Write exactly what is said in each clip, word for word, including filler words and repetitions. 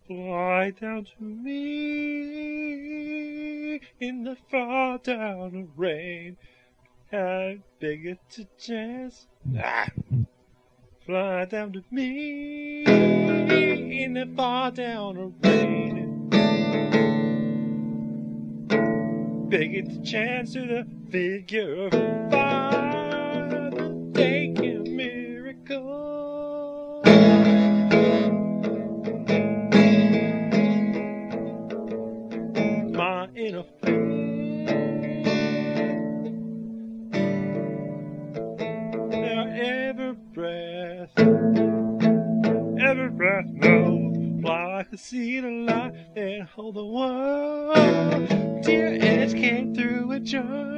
Fly down to me in the fall down the rain. How big it's a chance. Ah. Fly down to me in the fall down the rain. Big it's a chance to the figure of five. Make a miracle. My inner flame. Every breath, every breath, no. Fly like a seed of light and hold the world. Dear edge came through a jar.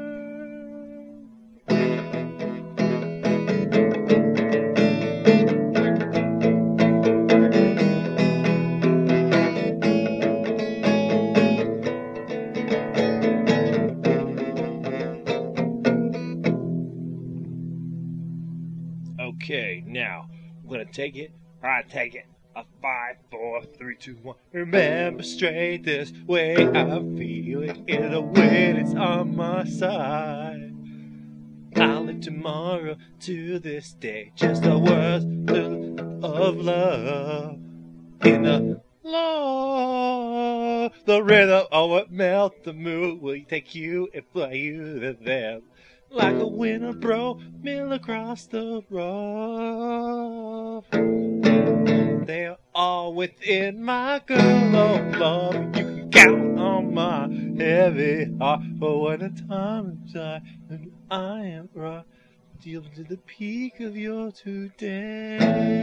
Okay, now I'm gonna take it. I take it. A five, four, three, two, one. Remember straight this way I feel it in the wind. It's on my side. I'll live tomorrow to this day. Just a word of love in the Lord. The rhythm of what melt the moon will take you and fly you to them. Like a winter bro, mill across the rough. They're all within my girl of love. You can count on my heavy heart. For when the time is high and I am right, deal to the peak of your today.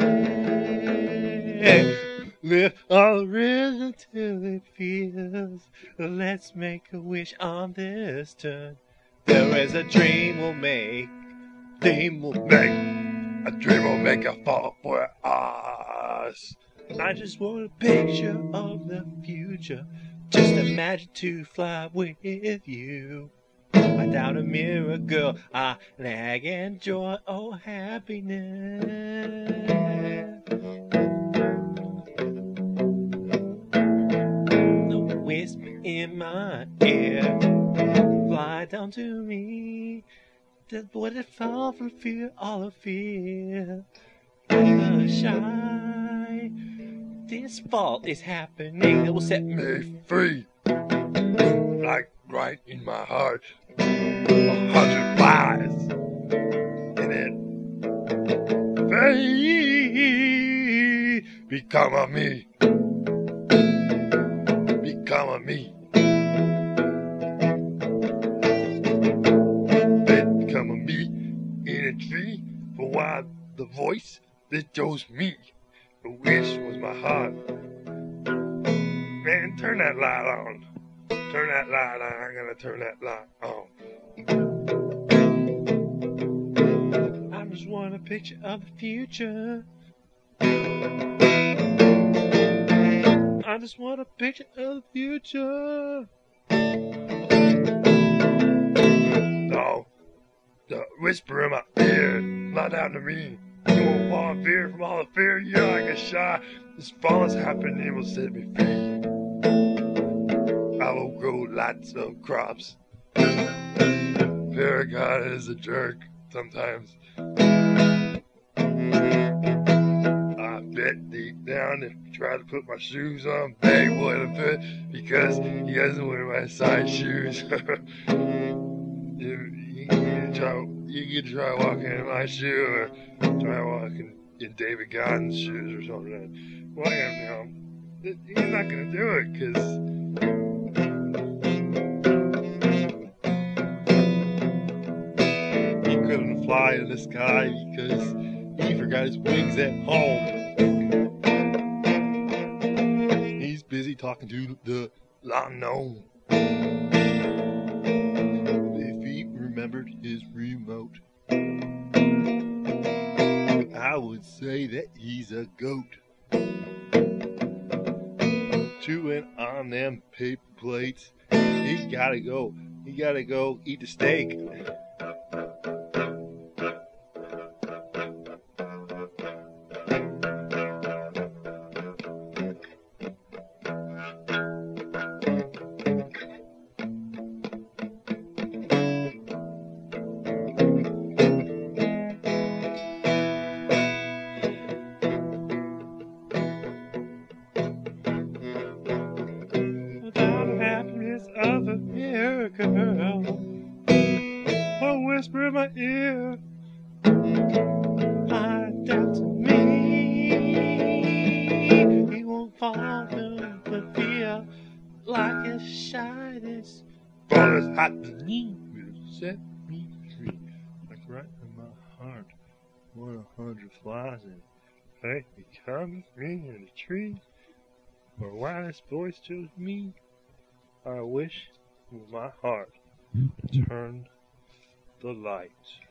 Live on the rhythm till it feels. Let's make a wish on this turn. There is a dream we'll make, dream we'll make, a dream we'll make a fall for us. I just want a picture of the future, just imagine to fly with you. I doubt a miracle, I lag and joy, oh happiness. The whisper in my ear. Fly down to me. What if fall for fear, all of fear? I'm shy. This fall is happening that will set me free. Like right in my heart, a hundred fires in it. Faith, become a me. Become a me. Become a me in a tree, for why the voice that chose me. The wish was my heart. Man, turn that light on. Turn that light on. I'm gonna turn that light on. I just want a picture of the future. I just want a picture of the future. No. The whisper in my ear, lie down to me. You won't fall in fear from all the fear. You're like a shy. This fall is happening, it will set me free. I will grow lots of crops. Paragon is a jerk sometimes. I bet deep down if I try to put my shoes on, they wouldn't fit because he doesn't wear my size shoes. you, you, can try, you can try walking in my shoe or try walking in David Gotten's shoes or something. Well, you know, you're not going to do it because he couldn't fly in the sky because he forgot his wings at home. He's busy talking to the unknown. If he remembered his remote, I would say that he's a goat. Chewing on them paper plates. He gotta go. He gotta go eat the steak. girl, a whisper in my ear, I doubt to me, he won't fall through the fear like a shyness. But it's hot to me, will set me free, like right in my heart, one a hundred flies and hey, he comes in the tree. My wise voice chose me. I wish with my heart turned the light.